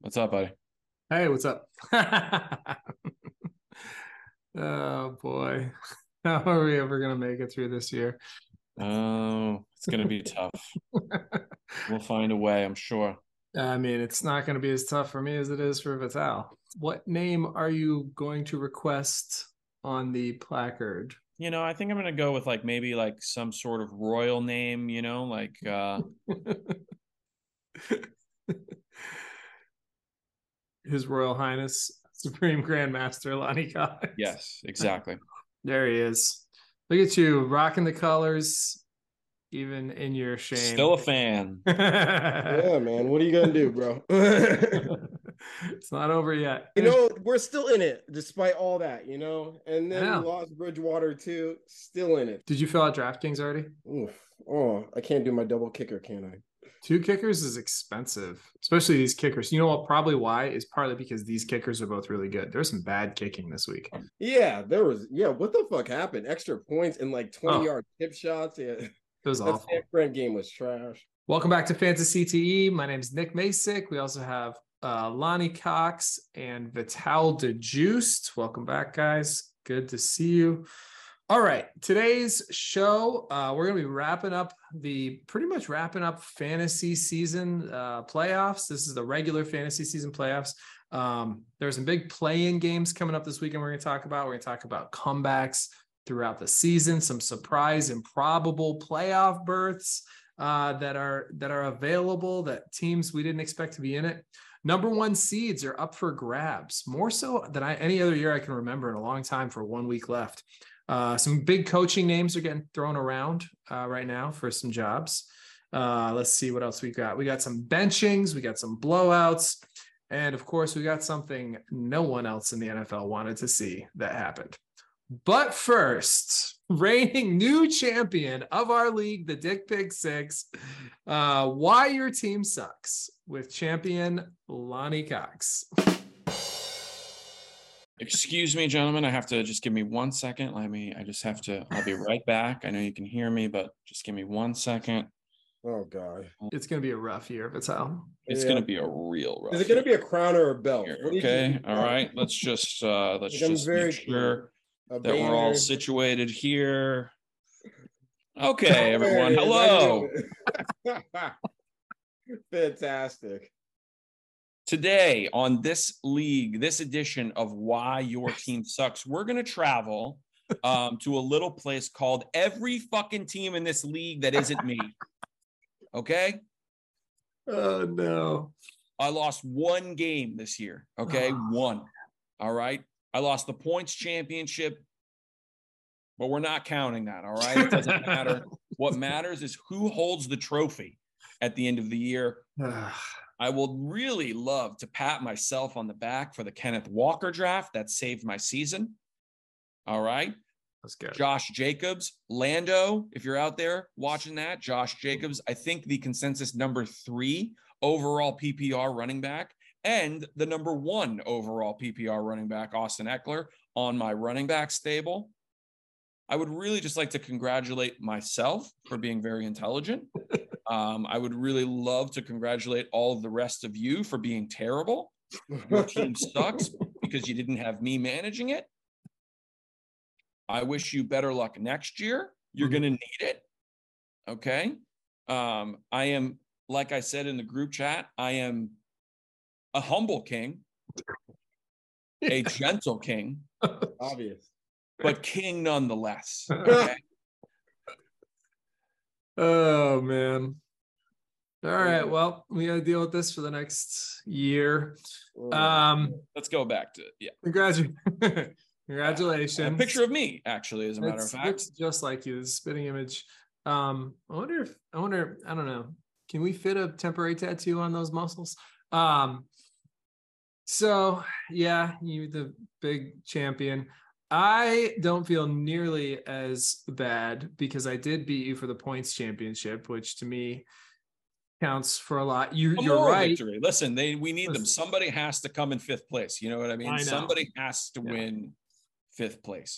What's up, buddy? Hey, what's up? Oh boy. How are we ever gonna make it through this year? Oh, it's gonna be tough. We'll find a way, I'm sure. I mean, it's not gonna be as tough for me as it is for Vital. What name are you going to request on the placard? I think I'm gonna go with like maybe like some sort of royal name, His Royal Highness Supreme Grand Master Lonnie Cox. yes, exactly. There he is. Look at you rocking the colors, even in your Still shame. a fan. Yeah, man. What are you gonna do, bro? It's not over yet. We're still in it despite all that, And I then we know. lost Bridgewater too. Still in it. Did you fill out DraftKings already? Oof. Oh, I can't do my double kicker, can I? Two kickers is expensive, especially these kickers. You know what? Probably why is partly because these kickers are both really good. There's some bad kicking this week. Yeah, what the fuck happened? Extra points and like 20-yard tip shots. Yeah. It was That awful. San Fran game was trash. Welcome back to Fantasy CTE. My name is Nick Masick. We also have Lonnie Cox and Vital DeJuiced. Welcome back, guys. Good to see you. All right, today's show, we're going to be pretty much wrapping up fantasy season playoffs. This is the regular fantasy season playoffs. There's some big play-in games coming up this weekend we're going to talk about. We're going to talk about comebacks throughout the season, some surprise, improbable playoff berths that are available, that teams we didn't expect to be in it. Number one seeds are up for grabs, more so than any other year I can remember in a long time for 1 week left. Some big coaching names are getting thrown around right now for some jobs. Let's see what else we got. We got some benchings, we got some blowouts, and of course, we got something no one else in the NFL wanted to see that happened. But first, reigning new champion of our league, the Dick Pig Six, why your team sucks with champion Lonnie Cox. Excuse me, gentlemen. I have to just give me 1 second. I'll be right back. I know you can hear me, but just give me 1 second. Oh God. It's going to be a rough year, Vital. It's going to be a real rough Is it going to be a crown or a belt? year. Okay. All right. Let's just make sure that we're all situated here. Okay, everyone. Hello. Fantastic. Today on this edition of Why Your Team Sucks, we're going to travel to a little place called Every Fucking Team in This League That Isn't Me. Okay? Oh, no. I lost one game this year. Okay? One. All right? I lost the points championship, but we're not counting that. All right? It doesn't matter. What matters is who holds the trophy at the end of the year. I will really love to pat myself on the back for the Kenneth Walker draft that saved my season. All right. That's good. Josh Jacobs, Lando, if you're out there watching that, Josh Jacobs, I think the consensus number 3 overall PPR running back and the number 1 overall PPR running back, Austin Eckler, on my running back stable. I would really just like to congratulate myself for being very intelligent. I would really love to congratulate all of the rest of you for being terrible. Your team sucks because you didn't have me managing it. I wish you better luck next year. You're going to need it. Okay. I am, like I said in the group chat, I am a humble king, a gentle king. Obvious. But king nonetheless. Okay? Oh, man. All right. Well, we got to deal with this for the next year. Let's go back to Congratulations. A picture of me, actually, as a matter of fact. Looks just like you, the spitting image. I wonder, I don't know. Can we fit a temporary tattoo on those muscles? So yeah, you the big champion. I don't feel nearly as bad because I did beat you for the points championship, which to me counts for a lot. You're right. Victory. Listen, we need them. Somebody has to come in 5th place. You know what I mean? Somebody has to win 5th place.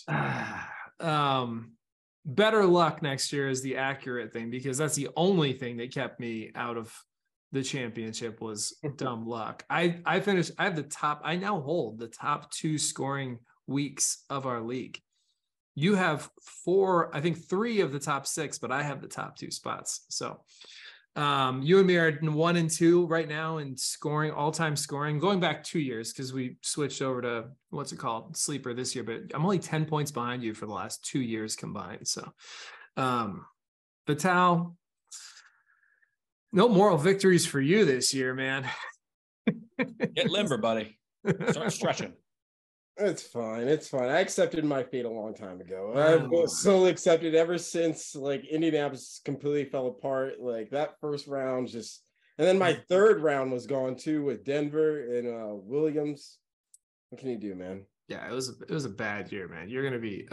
Better luck next year is the accurate thing because that's the only thing that kept me out of the championship was dumb luck. I now hold the top 2 scoring weeks of our league. You have 4, I think 3 of the top 6, but I have the top 2 spots. So you and me are 1 and 2 right now in scoring, all-time scoring, going back 2 years because we switched over to what's it called, Sleeper this year, but I'm only 10 points behind you for the last 2 years combined. So Vital, no moral victories for you this year, man. Get limber, buddy. Start stretching. It's fine. It's fine. I accepted my fate a long time ago. I've solely accepted ever since like Indianapolis completely fell apart. Like that first round just, and then my third round was gone too with Denver and Williams. What can you do, man? Yeah, it was a bad year, man. You're gonna be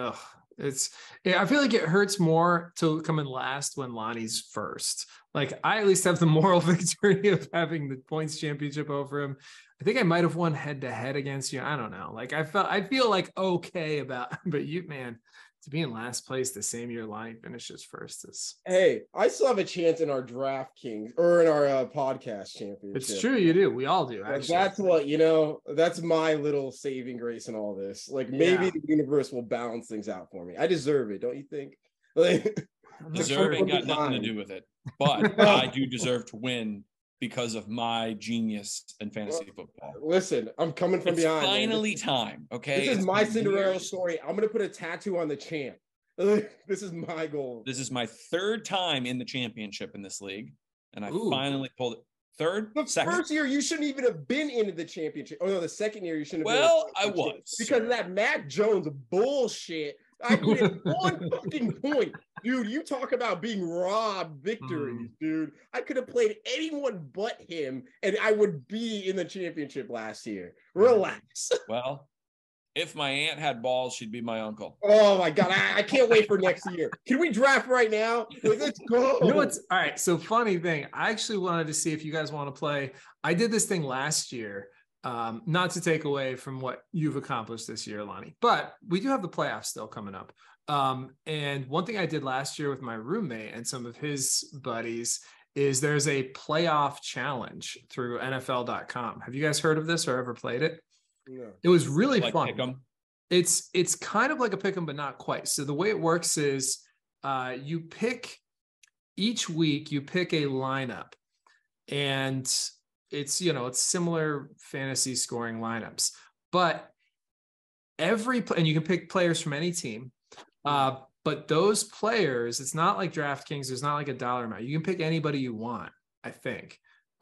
I feel like it hurts more to come in last when Lonnie's first. Like I at least have the moral victory of having the points championship over him. I think I might have won head to head against you. I don't know. Like I feel like okay about, but you, man, to be in last place the same year Lonnie finishes first is. Hey, I still have a chance in our DraftKings or in our podcast championship. It's true, you do. We all do. Actually, that's what that's my little saving grace in all this. Like maybe the universe will balance things out for me. I deserve it, don't you think? Like deserving got nothing to do with it, but I do deserve to win because of my genius in fantasy football. Listen, I'm coming from behind. Finally time, okay? This is my Cinderella story. I'm going to put a tattoo on the champ. This is my goal. This is my 3rd time in the championship in this league, and I finally pulled it. Third? Second? First year, you shouldn't even have been into the championship. Oh, no, the second year, you shouldn't have been. Well, I was. Because of that Mac Jones bullshit. I needed 1 fucking point. Dude, you talk about being robbed victories, dude. I could have played anyone but him, and I would be in the championship last year. Relax. Well, if my aunt had balls, she'd be my uncle. Oh, my God. I can't wait for next year. Can we draft right now? Let's go. You know what's all right? So funny thing. I actually wanted to see if you guys want to play. I did this thing last year. Not to take away from what you've accomplished this year, Lonnie, but we do have the playoffs still coming up. And one thing I did last year with my roommate and some of his buddies is there's a playoff challenge through NFL.com. Have you guys heard of this or ever played it? No. It was really like fun. Pick'em. It's kind of like a pick'em, but not quite. So the way it works is you pick each week, you pick a lineup, and it's similar fantasy scoring lineups, but and you can pick players from any team. But those players, it's not like DraftKings. There's not like a dollar amount. You can pick anybody you want, I think.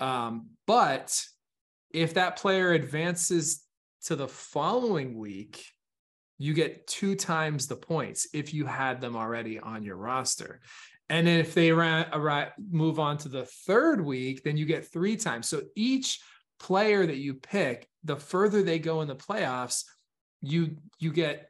But if that player advances to the following week, you get 2 times the points if you had them already on your roster. And then if they move on to the 3rd week, then you get 3 times. So each player that you pick, the further they go in the playoffs, you get,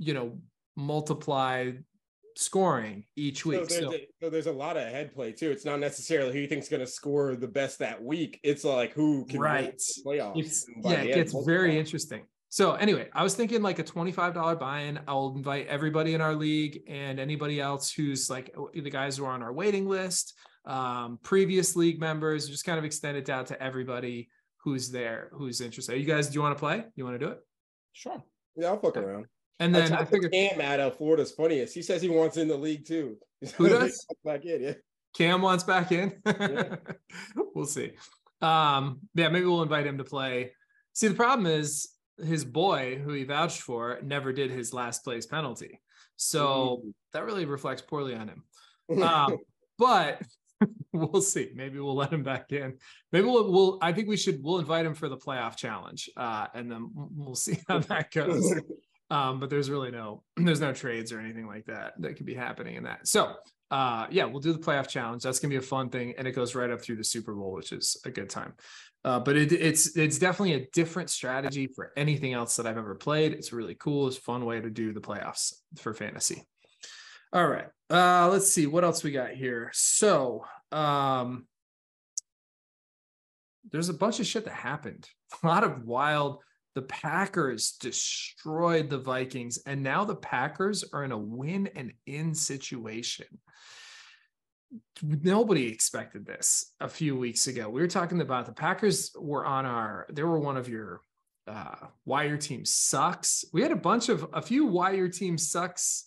multiplied scoring each week. So there's a lot of head play too. It's not necessarily who you think's going to score the best that week. It's like who can win the playoffs. It gets very interesting. So anyway, I was thinking like a $25 buy-in. I'll invite everybody in our league and anybody else who's like the guys who are on our waiting list, previous league members, just kind of extend it out to everybody who's there, who's interested. You guys, do you want to play? You want to do it? Sure. Yeah, I'll fuck around. And then I figured Cam out of Florida's funniest. He says he wants in the league too. Who does? Back in, yeah. Cam wants back in. Yeah. We'll see. Maybe we'll invite him to play. See, the problem is his boy, who he vouched for, never did his last place penalty. So that really reflects poorly on him. But we'll see. Maybe we'll let him back in. Maybe I think we'll invite him for the playoff challenge. And then we'll see how that goes. But there's no trades or anything like that could be happening in that. So we'll do the playoff challenge. That's gonna be a fun thing, and it goes right up through the Super Bowl, which is a good time. But it's definitely a different strategy for anything else that I've ever played. It's really cool. It's a fun way to do the playoffs for fantasy. All right. Let's see what else we got here. So there's a bunch of shit that happened. A lot of wild. The Packers destroyed the Vikings, and now the Packers are in a win and in situation. nobody expected this a few weeks ago. We were talking about the Packers they were one of your why your team sucks. We had a few why your team sucks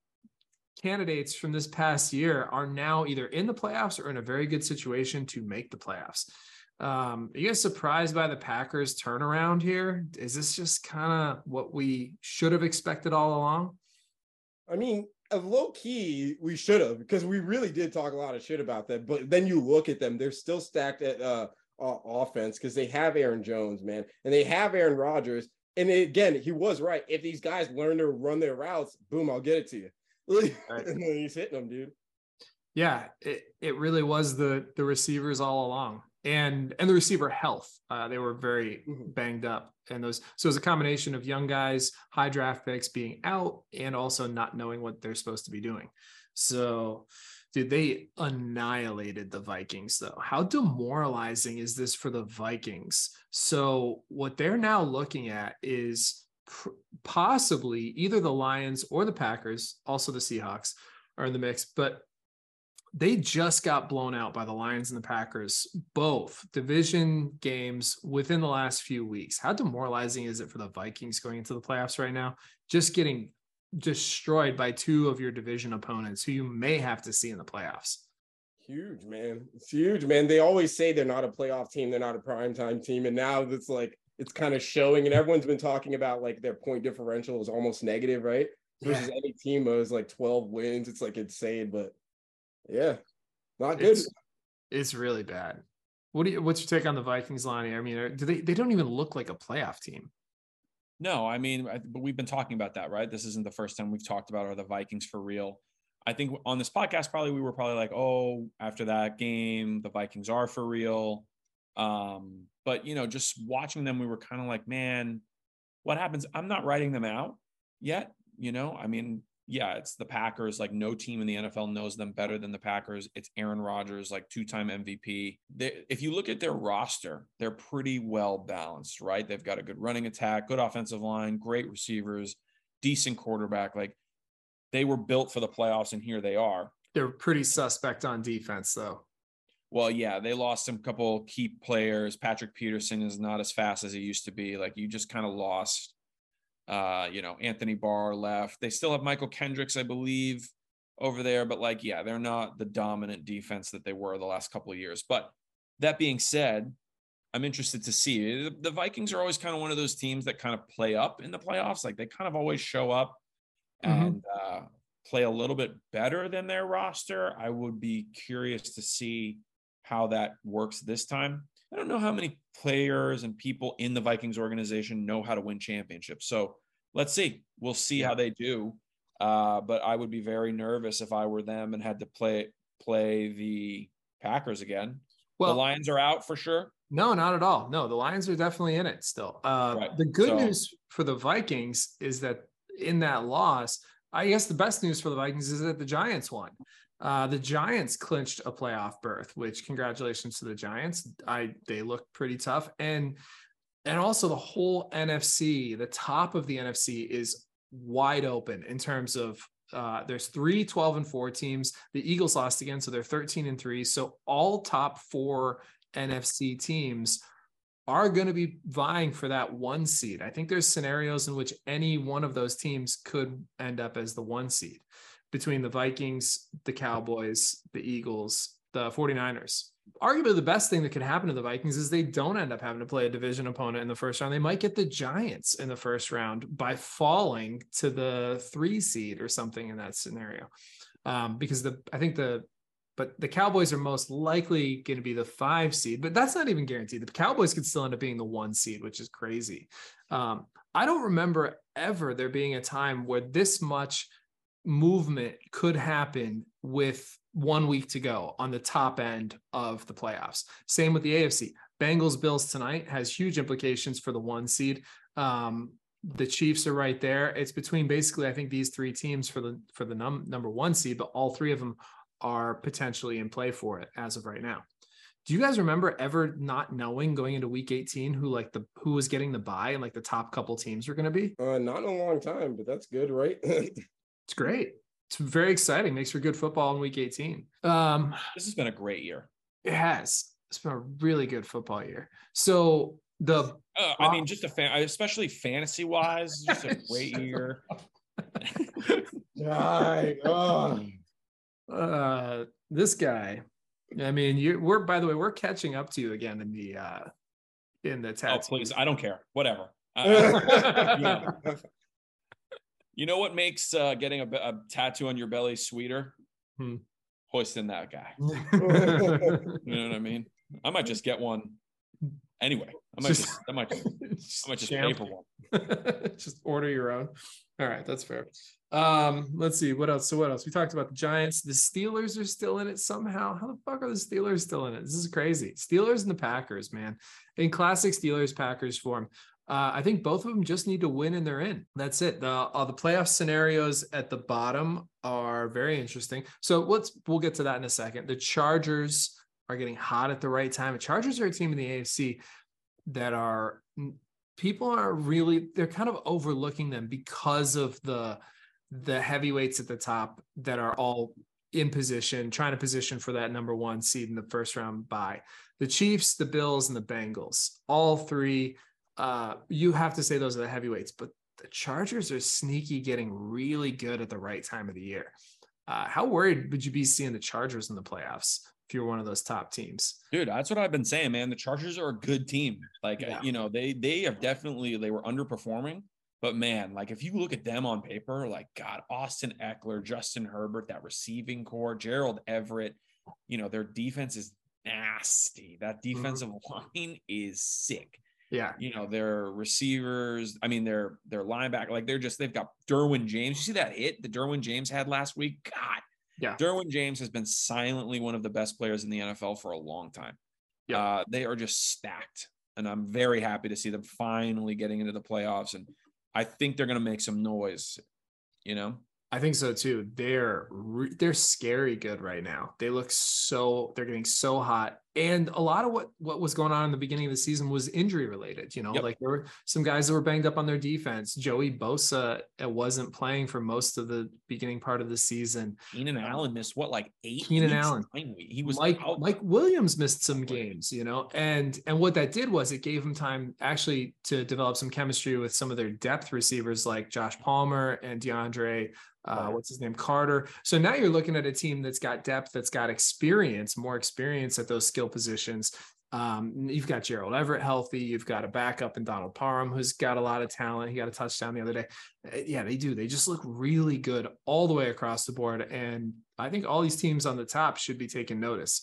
candidates from this past year are now either in the playoffs or in a very good situation to make the playoffs. Are you guys surprised by the Packers turnaround here? Is this just kind of what we should have expected all along? I mean, low key, we should have, because we really did talk a lot of shit about them. But then you look at them, they're still stacked at offense because they have Aaron Jones, man, and they have Aaron Rodgers. And again, he was right. If these guys learn to run their routes, boom, I'll get it to you. Right. And then he's hitting them, dude. Yeah, it really was the receivers all along. And the receiver health, they were very banged up, and so it was a combination of young guys, high draft picks being out, and also not knowing what they're supposed to be doing. So, dude, they annihilated the Vikings, though. How demoralizing is this for the Vikings? So what they're now looking at is possibly either the Lions or the Packers, also the Seahawks are in the mix, but they just got blown out by the Lions and the Packers, both division games within the last few weeks. How demoralizing is it for the Vikings going into the playoffs right now? Just getting destroyed by two of your division opponents who you may have to see in the playoffs. Huge, man. It's huge, man. They always say they're not a playoff team. They're not a primetime team. And now it's kind of showing, and everyone's been talking about like their point differential is almost negative, right? Versus any team was like 12 wins. It's like insane, but yeah, not good. It's really bad. What's your take on the Vikings, Lonnie? I mean, they don't even look like a playoff team. No, I mean, but we've been talking about that, right? This isn't the first time we've talked about, are the Vikings for real? I think on this podcast, we were probably like, oh, after that game, the Vikings are for real. But, just watching them, we were kind of like, man, what happens? I'm not writing them out yet. I mean, yeah, it's the Packers. Like, no team in the NFL knows them better than the Packers. It's Aaron Rodgers, like 2-time MVP. If you look at their roster, they're pretty well balanced, right? They've got a good running attack, good offensive line, great receivers, decent quarterback. Like, they were built for the playoffs, and here they are. They're pretty suspect on defense, though. Well, yeah, they lost some couple key players. Patrick Peterson is not as fast as he used to be. Like, you just kind of lost. Anthony Barr left. They still have Michael Kendricks, I believe, over there. But they're not the dominant defense that they were the last couple of years. But that being said, I'm interested to see. The Vikings are always kind of one of those teams that kind of play up in the playoffs. Like, they kind of always show up and play a little bit better than their roster. I would be curious to see how that works this time. I don't know how many players and people in the Vikings organization know how to win championships. So let's see. We'll see how they do. But I would be very nervous if I were them and had to play the Packers again. Well, the Lions are out for sure. No, not at all. No, the Lions are definitely in it still. Right. The good news for the Vikings is that in that loss, I guess the best news for the Vikings is that the Giants won. The Giants clinched a playoff berth, which congratulations to the Giants. They look pretty tough. And also the whole NFC, the top of the NFC is wide open in terms of there's 3 12-4 teams. The Eagles lost again, so they're 13-3. So all top 4 NFC teams are going to be vying for that 1 seed. I think there's scenarios in which any one of those teams could end up as the 1 seed between the Vikings, the Cowboys, the Eagles, the 49ers. Arguably the best thing that could happen to the Vikings is they don't end up having to play a division opponent in the first round. They might get the Giants in the first round by falling to the 3 seed or something in that scenario. Because the Cowboys are most likely going to be the 5 seed, but that's not even guaranteed. The Cowboys could still end up being the 1 seed, which is crazy. I don't remember ever there being a time where this much movement could happen with 1 week to go on the top end of the playoffs. Same with the AFC. Bengals Bills tonight has huge implications for the 1 seed. The Chiefs are right there. It's between basically, I think, these 3 teams for the number 1 seed, but all 3 of them are potentially in play for it as of right now. Do you guys remember ever not knowing going into week 18 who was getting the bye and the top couple teams were going to be? Not in a long time, but that's good, right? It's great. it's very exciting. Makes for good football in week 18. This has been a great year. It has. It's been a really good football year. So I mean, just especially fantasy wise, just a great year. This guy. I mean, we're catching up to you again in the tattoo. Oh, please. I don't care. Whatever. You know what makes getting a tattoo on your belly sweeter? Hoisting that guy. You know what I I mean? I might just get one anyway. I might just pay for one. Just order your own. All right, that's fair. Let's see what else. So what else? We talked about the Giants. The Steelers are still in it somehow. How the fuck are the Steelers still in it? This is crazy. Steelers and the Packers, man. In classic Steelers Packers form. I think both of them just need to win and they're in. That's it. The playoff scenarios at the bottom are very interesting. So we'll get to that in a second. The Chargers are getting hot at the right time. The Chargers are a team in the AFC that they're kind of overlooking them because of the heavyweights at the top that are all in position, trying to position for that number 1 seed in the first round bye. The Chiefs, the Bills, and the Bengals, all three. You have to say those are the heavyweights, but the Chargers are sneaky, getting really good at the right time of the year. How worried would you be seeing the Chargers in the playoffs if you're one of those top teams? Dude, that's what I've been saying, man. The Chargers are a good team. Like, you know, they have definitely, they were underperforming, but man, like if you look at them on paper, like God, Austin Eckler, Justin Herbert, that receiving core, Gerald Everett, you know, their defense is nasty. That defensive line is sick. Yeah. You know, their receivers, I mean, their linebacker, like they've got Derwin James. You see that hit that Derwin James had last week? God. Yeah. Derwin James has been silently one of the best players in the NFL for a long time. Yeah. They are just stacked. And I'm very happy to see them finally getting into the playoffs. And I think they're going to make some noise, you know? I think so too. They're scary good right now. They're getting so hot. And a lot of what was going on in the beginning of the season was injury related, you know, like there were some guys that were banged up on their defense. Joey Bosa wasn't playing for most of the beginning part of the season. Keenan Allen missed 8 Keenan Allen. He was Mike Williams missed some games, you know, and what that did was it gave him time actually to develop some chemistry with some of their depth receivers like Josh Palmer and DeAndre what's his name, Carter. So now you're looking at a team that's got depth, that's got more experience at those skill positions. You've got Gerald Everett healthy. You've got a backup in Donald Parham, who's got a lot of talent. He got a touchdown the other day. Yeah, they do. They just look really good all the way across the board. And I think all these teams on the top should be taking notice.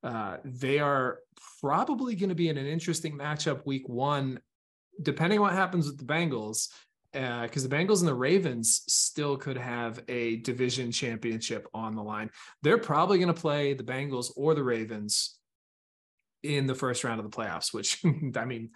They are probably going to be in an interesting matchup week 1, depending on what happens with the Bengals. Because the Bengals and the Ravens still could have a division championship on the line. They're probably going to play the Bengals or the Ravens in the first round of the playoffs, which, I mean,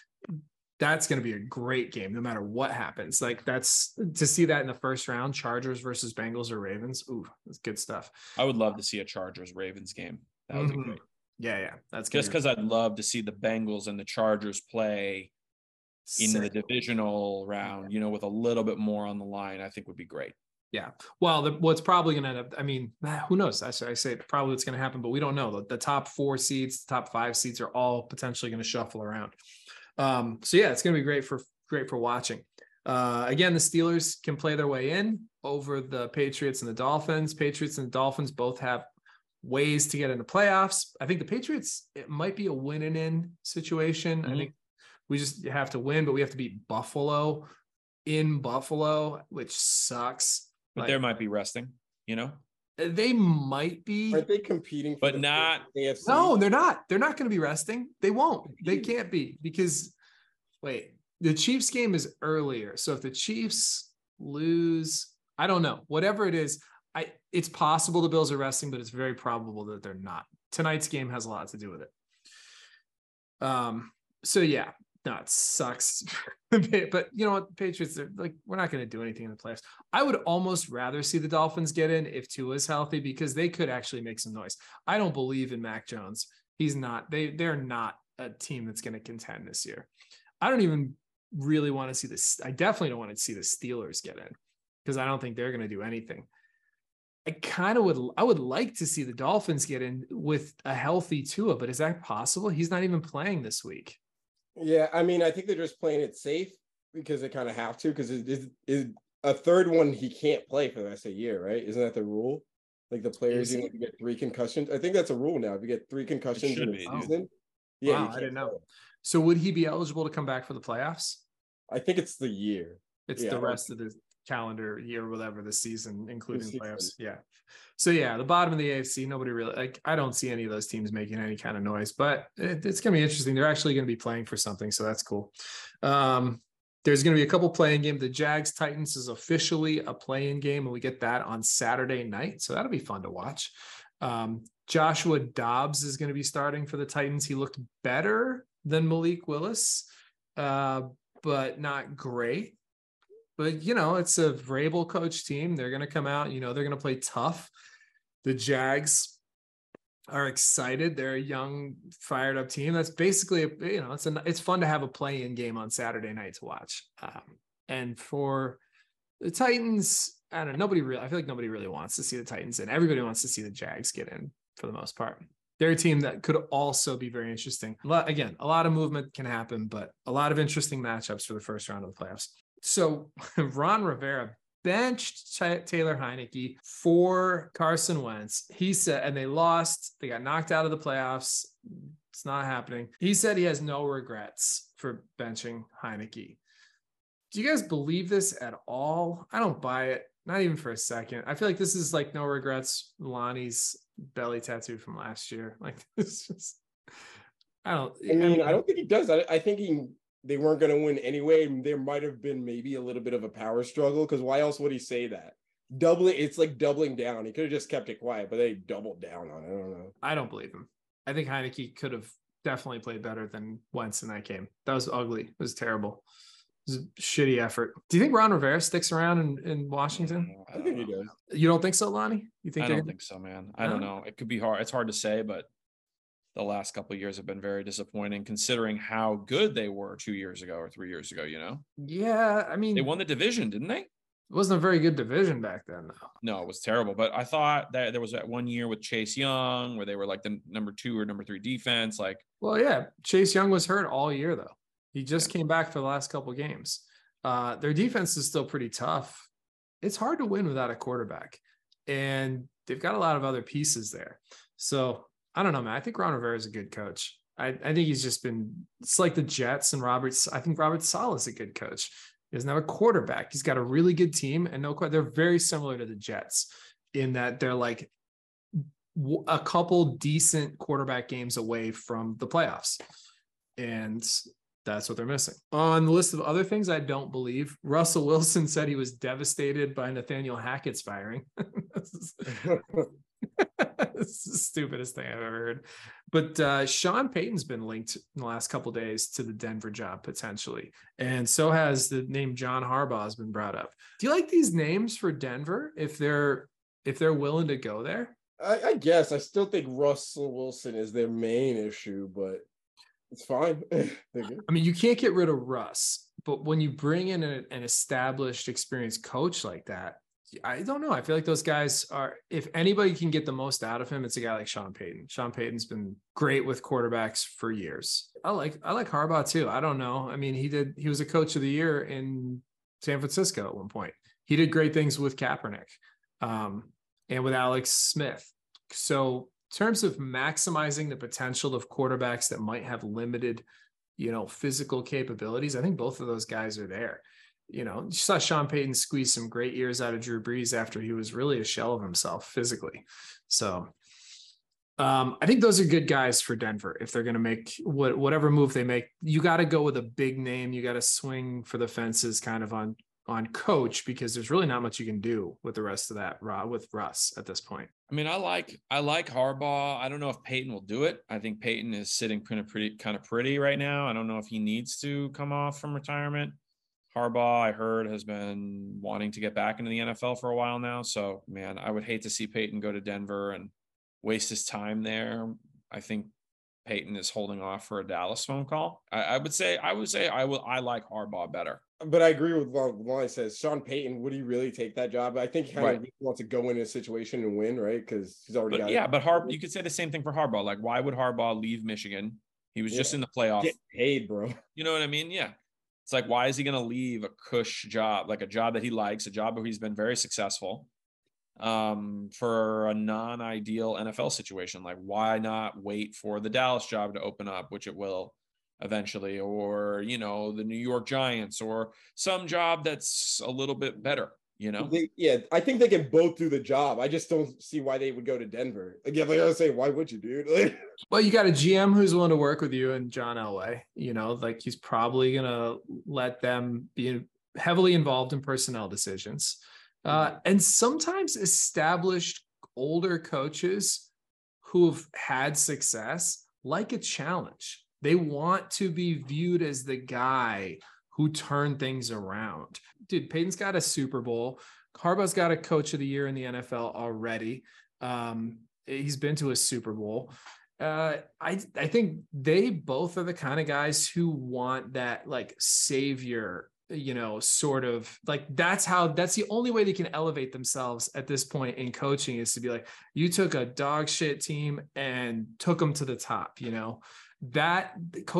that's going to be a great game no matter what happens. Like, that's to see that in the first round, Chargers versus Bengals or Ravens. Ooh, that's good stuff. I would love to see a Chargers-Ravens game. That would be great. Yeah. That's just because I'd love to see the Bengals and the Chargers play in the divisional round, you know, with a little bit more on the line, I think would be great. Yeah. Well, what's probably going to end up, I mean, who knows? I say probably it's going to happen, but we don't know. The top 4 seeds, the top 5 seeds are all potentially going to shuffle around. So yeah, it's going to be great for watching. Again, the Steelers can play their way in over the Patriots and the Dolphins. Patriots and the Dolphins both have ways to get into playoffs. I think the Patriots, it might be a win and in situation. I think we just have to win, but we have to beat Buffalo in Buffalo, which sucks. But there might be resting, you know? They might be. Aren't they competing for not AFC? No, they're not. They're not going to be resting. They won't. They can't be because, the Chiefs game is earlier. So if the Chiefs lose, I don't know. Whatever it is, it's possible the Bills are resting, but it's very probable that they're not. Tonight's game has a lot to do with it. So yeah. No, it sucks. But you know what? The Patriots, are like, we're not going to do anything in the playoffs. I would almost rather see the Dolphins get in if Tua is healthy because they could actually make some noise. I don't believe in Mac Jones. He's not. They're not a team that's going to contend this year. I don't even really want to see this. I definitely don't want to see the Steelers get in because I don't think they're going to do anything. I would like to see the Dolphins get in with a healthy Tua, but is that possible? He's not even playing this week. Yeah, I mean, I think they're just playing it safe because they kind of have to, because it is a third one he can't play for the rest of the year, right? Isn't that the rule? Like the players, you get 3 concussions. I think that's a rule now. If you get 3 concussions in a season, yeah, I didn't know. So would he be eligible to come back for the playoffs? I think it's the year. It's the rest of the calendar year, whatever the season, including playoffs. Yeah. So yeah, the bottom of the AFC, nobody really I don't see any of those teams making any kind of noise, but it's going to be interesting. They're actually going to be playing for something, so that's cool. There's going to be a couple playing games. The Jags Titans is officially a playing game, and we get that on Saturday night, so that'll be fun to watch. Joshua Dobbs is going to be starting for the Titans. He looked better than Malik Willis, but not great. But, it's a Vrabel coach team. They're going to come out, they're going to play tough. The Jags are excited. They're a young, fired up team. That's basically, it's fun to have a play-in game on Saturday night to watch. And for the Titans, I don't know, I feel like nobody really wants to see the Titans in. Everybody wants to see the Jags get in for the most part. They're a team that could also be very interesting. Again, a lot of movement can happen, but a lot of interesting matchups for the first round of the playoffs. So Ron Rivera benched Taylor Heineke for Carson Wentz. He said, and they lost. They got knocked out of the playoffs. It's not happening. He said he has no regrets for benching Heineke. Do you guys believe this at all? I don't buy it. Not even for a second. I feel like this is like no regrets. Lonnie's belly tattoo from last year. Like this is, I don't think he does. I think they weren't going to win anyway. There might have been maybe a little bit of a power struggle, because why else would he say that? It's like doubling down. He could have just kept it quiet, but they doubled down on it. I don't know. I don't believe him. I think Heineke could have definitely played better than Wentz in that game. That was ugly. It was terrible. It was a shitty effort. Do you think Ron Rivera sticks around in Washington? I think he does. You don't think so, Lonnie? You think? I don't think so, man. I don't know. It could be hard. It's hard to say, but the last couple of years have been very disappointing considering how good they were 2 years ago or 3 years ago, Yeah, I mean, they won the division, didn't they? It wasn't a very good division back then, though. No, it was terrible. But I thought that there was that 1 year with Chase Young where they were like the number 2 or number 3 defense. Well, yeah, Chase Young was hurt all year, though. He just came back for the last couple of games. Their defense is still pretty tough. It's hard to win without a quarterback, and they've got a lot of other pieces there. So I don't know, man. I think Ron Rivera is a good coach. I think he's just been, it's like the Jets and I think Robert Saleh is a good coach. He doesn't have a quarterback. He's got a really good team, and they're very similar to the Jets in that they're like a couple decent quarterback games away from the playoffs. And that's what they're missing. On the list of other things I don't believe, Russell Wilson said he was devastated by Nathaniel Hackett's firing. It's the stupidest thing I've ever heard. But Sean Payton's been linked in the last couple of days to the Denver job potentially. And so has the name John Harbaugh has been brought up. Do you like these names for Denver if they're willing to go there? I guess. I still think Russell Wilson is their main issue, but it's fine. I mean, you can't get rid of Russ, but when you bring in an established, experienced coach like that, I don't know. I feel like those guys are, if anybody can get the most out of him, it's a guy like Sean Payton. Sean Payton's been great with quarterbacks for years. I like Harbaugh too. I don't know. I mean, he was a coach of the year in San Francisco at one point. He did great things with Kaepernick and with Alex Smith. So in terms of maximizing the potential of quarterbacks that might have limited, physical capabilities, I think both of those guys are there. You saw Sean Payton squeeze some great years out of Drew Brees after he was really a shell of himself physically. So I think those are good guys for Denver. If they're going to make whatever move they make, you got to go with a big name. You got to swing for the fences kind of on coach, because there's really not much you can do with the rest of that with Russ at this point. I mean, I like Harbaugh. I don't know if Payton will do it. I think Payton is sitting kind of pretty right now. I don't know if he needs to come off from retirement. Harbaugh, I heard, has been wanting to get back into the NFL for a while now. So, man, I would hate to see Payton go to Denver and waste his time there. I think Peyton is holding off for a Dallas phone call. I would say I like Harbaugh better. But I agree with what Lonnie says. Sean Payton, would he really take that job? I think he kind of wants to go in a situation and win, right? Because he's already got it. Yeah, but you could say the same thing for Harbaugh. Like, why would Harbaugh leave Michigan? He was just in the playoff. Get paid, bro. You know what I mean? Yeah. It's like, why is he going to leave a cush job, like a job that he likes, a job where he's been very successful, for a non-ideal NFL situation? Like, why not wait for the Dallas job to open up, which it will eventually, or, you know, the New York Giants, or some job that's a little bit better, you know? I think they can both do the job. I just don't see why they would go to Denver. Again, like I was saying, why would you, dude? Well, you got a GM who's willing to work with you, and John Elway, you know, like he's probably going to let them be heavily involved in personnel decisions. And sometimes established older coaches who've had success like a challenge. They want to be viewed as the guy who turned things around. Dude, Peyton's got a Super Bowl. Harbaugh's got a coach of the year in the NFL already. He's been to a Super Bowl. I think they both are the kind of guys who want that like savior, you know, sort of like that's the only way they can elevate themselves at this point in coaching, is to be like, you took a dog shit team and took them to the top, you know. That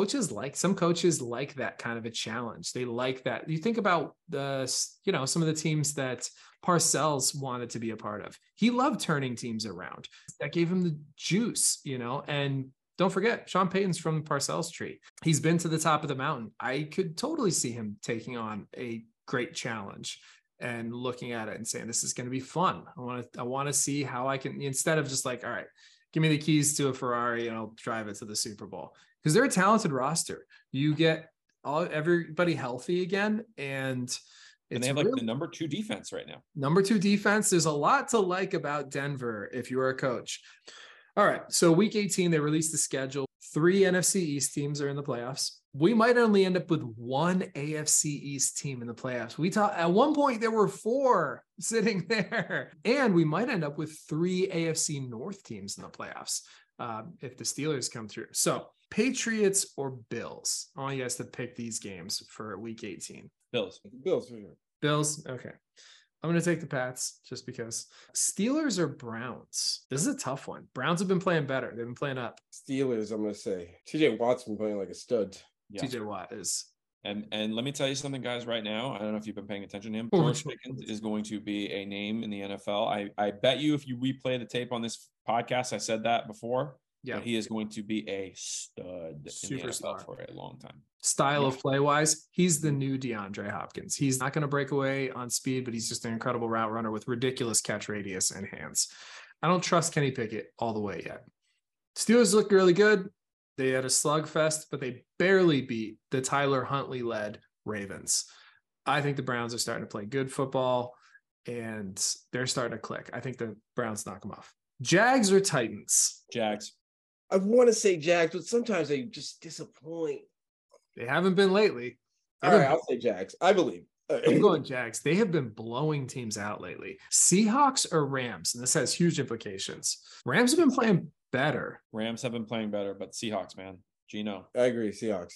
some coaches like that kind of a challenge. They like that. You think about some of the teams that Parcells wanted to be a part of. He loved turning teams around. That gave him the juice, you know. And don't forget, Sean Payton's from the Parcells tree. He's been to the top of the mountain. I could totally see him taking on a great challenge and looking at it and saying, this is going to be fun. I want to see how I can, instead of just like, all right, give me the keys to a Ferrari and I'll drive it to the Super Bowl. Because they're a talented roster. You get everybody healthy again, and they have like the number 2 defense right now. Number 2 defense. There's a lot to like about Denver if you are a coach. All right. So week 18, they released the schedule. 3 NFC East teams are in the playoffs. We might only end up with 1 AFC East team in the playoffs. We thought at one point there were 4 sitting there, and we might end up with 3 AFC North teams in the playoffs if the Steelers come through. So Patriots or Bills? I want you guys to pick these games for week 18. Bills for sure. Bills. Okay. I'm going to take the Pats just because. Steelers or Browns? This is a tough one. Browns have been playing better. They've been playing up. Steelers, I'm going to say. TJ Watt's been playing like a stud. Yeah. TJ Watt is. And let me tell you something, guys, right now. I don't know if you've been paying attention to him. George Pickens is going to be a name in the NFL. I bet you if you replay the tape on this podcast, I said that before. Yeah, but he is going to be a stud in the NFL for a long time. Style of play wise, he's the new DeAndre Hopkins. He's not going to break away on speed, but he's just an incredible route runner with ridiculous catch radius and hands. I don't trust Kenny Pickett all the way yet. Steelers look really good. They had a slugfest, but they barely beat the Tyler Huntley led Ravens. I think the Browns are starting to play good football, and they're starting to click. I think the Browns knock them off. Jags or Titans? Jags. I want to say Jags, but sometimes they just disappoint. They haven't been lately. All right, I'll say Jags. I believe. I'm going Jags. They have been blowing teams out lately. Seahawks or Rams? And this has huge implications. Rams have been playing better. Rams have been playing better, but Seahawks, man. Gino. I agree. Seahawks.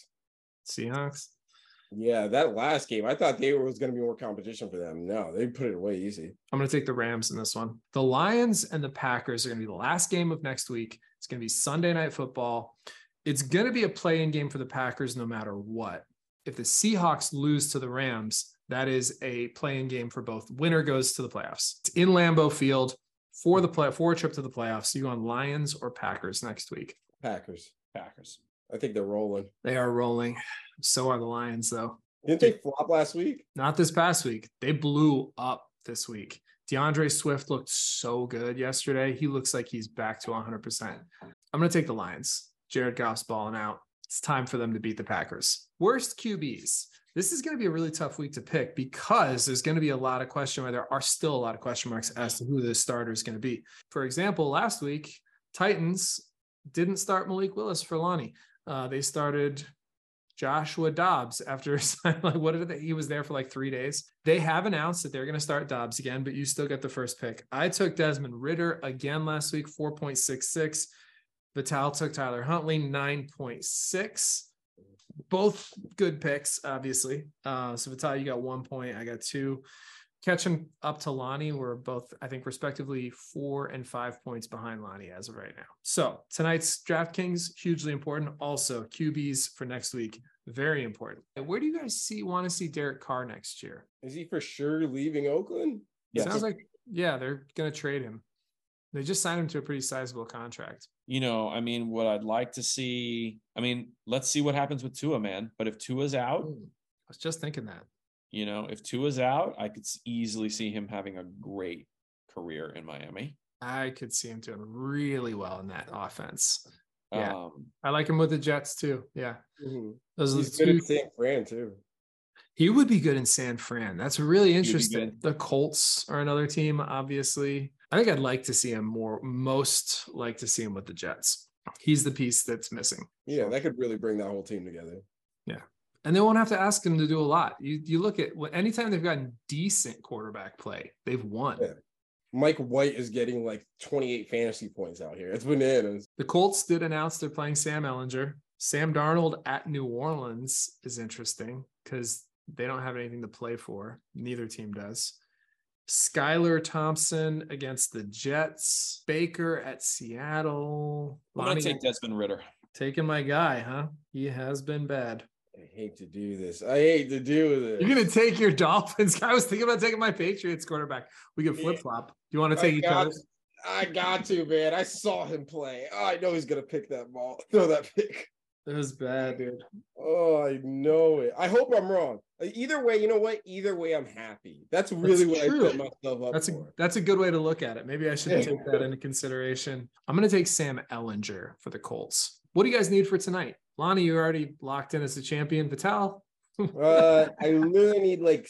Yeah, that last game, I thought there was going to be more competition for them. No, they put it away easy. I'm going to take the Rams in this one. The Lions and the Packers are going to be the last game of next week. It's going to be Sunday Night Football. It's going to be a play-in game for the Packers no matter what. If the Seahawks lose to the Rams, that is a play-in game for both. Winner goes to the playoffs. It's in Lambeau Field for a trip to the playoffs. You go on Lions or Packers next week? Packers. I think they're rolling. They are rolling. So are the Lions, though. Didn't they flop last week? Not this past week. They blew up this week. DeAndre Swift looked so good yesterday. He looks like he's back to 100%. I'm going to take the Lions. Jared Goff's balling out. It's time for them to beat the Packers. Worst QBs. This is going to be a really tough week to pick because there's going to be a lot of there are still a lot of question marks as to who the starter is going to be. For example, last week, Titans didn't start Malik Willis for Lonnie. They started Joshua Dobbs after he was there for like 3 days. They have announced that they're going to start Dobbs again, but you still get the first pick. I took Desmond Ridder again last week, 4.66. Vital took Tyler Huntley, 9.6. Both good picks, obviously. So Vital, you got 1 point. I got 2. Catching up to Lonnie, we're both, I think, respectively 4 and 5 points behind Lonnie as of right now. So tonight's DraftKings, hugely important. Also, QBs for next week, very important. Where do you guys want to see Derek Carr next year? Is he for sure leaving Oakland? Yes. Sounds like, yeah, they're going to trade him. They just signed him to a pretty sizable contract. I mean, what I'd like to see, let's see what happens with Tua, man. But if Tua's out, I was just thinking that. If Tua's out, I could easily see him having a great career in Miami. I could see him doing really well in that offense. Yeah, I like him with the Jets too. Yeah, he's good in San Fran too. He would be good in San Fran. That's really interesting. The Colts are another team, obviously. I think I'd like to see him most like to see him with the Jets. He's the piece that's missing. Yeah, that could really bring that whole team together. Yeah. And they won't have to ask him to do a lot. You look at anytime they've gotten decent quarterback play, they've won. Yeah. Mike White is getting like 28 fantasy points out here. It's bananas. The Colts did announce they're playing Sam Ehlinger. Sam Darnold at New Orleans is interesting because they don't have anything to play for. Neither team does. Skylar Thompson against the Jets. Baker at Seattle. I'm going to take Desmond Ridder. Taking my guy, huh? He has been bad. I hate to do this. You're going to take your Dolphins. I was thinking about taking my Patriots quarterback. We can flip-flop. Do you want to take each other's? I got to, man. I saw him play. Oh, I know he's going to pick that ball. Throw that pick. It was bad, dude. Oh, I know it. I hope I'm wrong. Either way, you know what? Either way, I'm happy. That's really what I set myself up for. That's a good way to look at it. Maybe I should take that into consideration. I'm going to take Sam Ehlinger for the Colts. What do you guys need for tonight? Lonnie, you're already locked in as the champion. Vital? I literally need like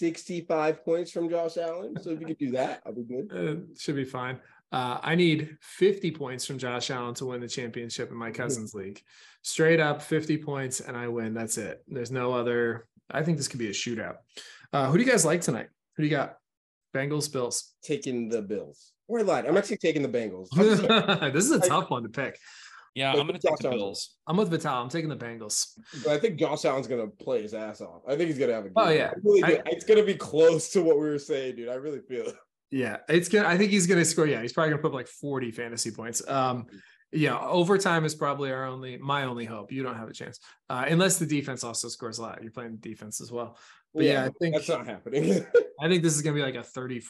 65 points from Josh Allen. So if you could do that, I'll be good. Should be fine. I need 50 points from Josh Allen to win the championship in my cousin's league. Straight up 50 points and I win. That's it. There's no other. I think this could be a shootout. Who do you guys like tonight? Who do you got? Bengals, Bills. Taking the Bills. Or I lied. I'm actually taking the Bengals. This is a tough one to pick. Yeah, I'm going to take the Bills. I'm with Vital. I'm taking the Bengals. But I think Josh Allen's going to play his ass off. I think he's going to have a game. Oh, yeah. It's going to be close to what we were saying, dude. I really feel it. Yeah, it's good. I think he's going to score. Yeah, he's probably going to put like 40 fantasy points. Yeah, overtime is probably my only hope. You don't have a chance unless the defense also scores a lot. You're playing the defense as well. But yeah, I think that's not happening. I think this is going to be like a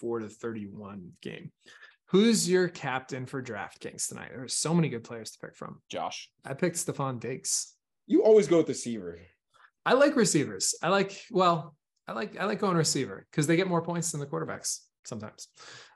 34-31 game. Who's your captain for DraftKings tonight? There's so many good players to pick from. Josh. I picked Stephon Diggs. You always go with receiver. I like receivers. I like going receiver because they get more points than the quarterbacks sometimes.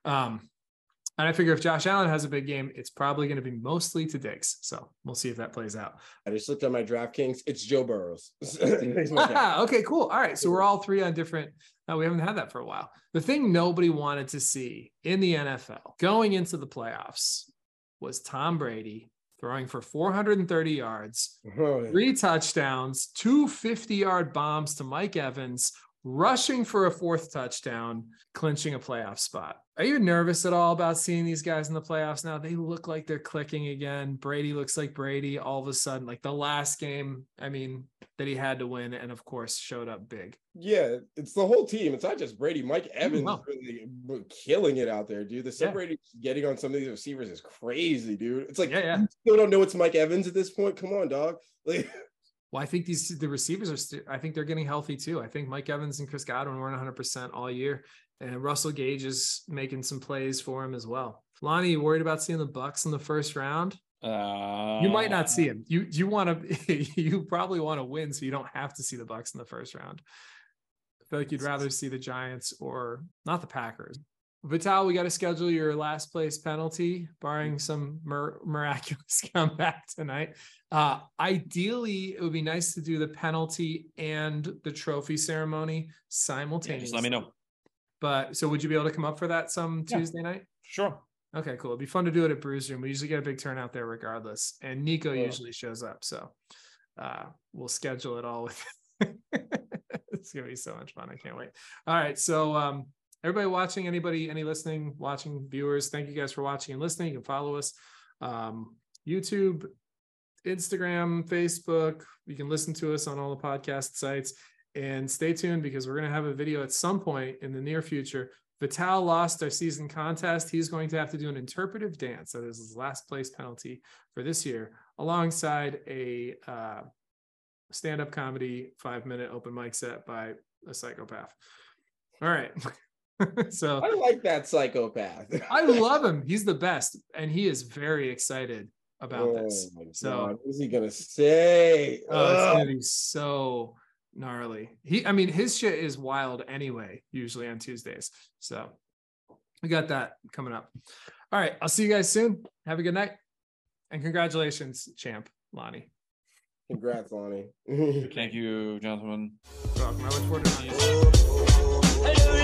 And I figure if Josh Allen has a big game, it's probably going to be mostly to Diggs. So we'll see if that plays out. I just looked at my DraftKings. It's Joe Burrows. Okay, cool. All right. So we're all three on different. We haven't had that for a while. The thing nobody wanted to see in the NFL going into the playoffs was Tom Brady throwing for 430 yards, 3 touchdowns, 2 50-yard bombs to Mike Evans, rushing for a 4th touchdown, clinching a playoff spot. Are you nervous at all about seeing these guys in the playoffs now? They look like they're clicking again. Brady looks like Brady all of a sudden, like the last game, that he had to win and, of course, showed up big. Yeah, it's the whole team. It's not just Brady. Mike Evans is really killing it out there, dude. The stuff Brady getting on some of these receivers is crazy, dude. It's like you still don't know it's Mike Evans at this point. Come on, dog. Well, I think the receivers I think they're getting healthy too. I think Mike Evans and Chris Godwin weren't 100% all year, and Russell Gage is making some plays for him as well. Lonnie, you worried about seeing the Bucs in the first round? You might not see him. You want to. You probably want to win, so you don't have to see the Bucs in the first round. I feel like you'd rather see the Giants or not the Packers. Vital, we got to schedule your last place penalty, barring some miraculous comeback tonight. Ideally, it would be nice to do the penalty and the trophy ceremony simultaneously. Just let me know. But so would you be able to come up for that Tuesday night? Sure. Okay, cool. It'd be fun to do it at Brews Room. We usually get a big turnout there regardless. And Nico usually shows up. So we'll schedule it all with it's going to be so much fun. I can't wait. All right. So everybody watching, any listening, watching, viewers, thank you guys for watching and listening. You can follow us. YouTube, Instagram, Facebook. You can listen to us on all the podcast sites, and stay tuned because we're going to have a video at some point in the near future. Vital lost our season contest. He's going to have to do an interpretive dance. That is his last place penalty for this year, alongside a stand-up comedy 5-minute open mic set by a psychopath. All right. So I like that psychopath. I love him. He's the best. And he is very excited about this. So what is he gonna say? Oh, it's gonna be so gnarly. His shit is wild anyway, usually on Tuesdays. So we got that coming up. All right, I'll see you guys soon. Have a good night. And congratulations, champ Lonnie. Congrats, Lonnie. Thank you, gentlemen. I look forward to it.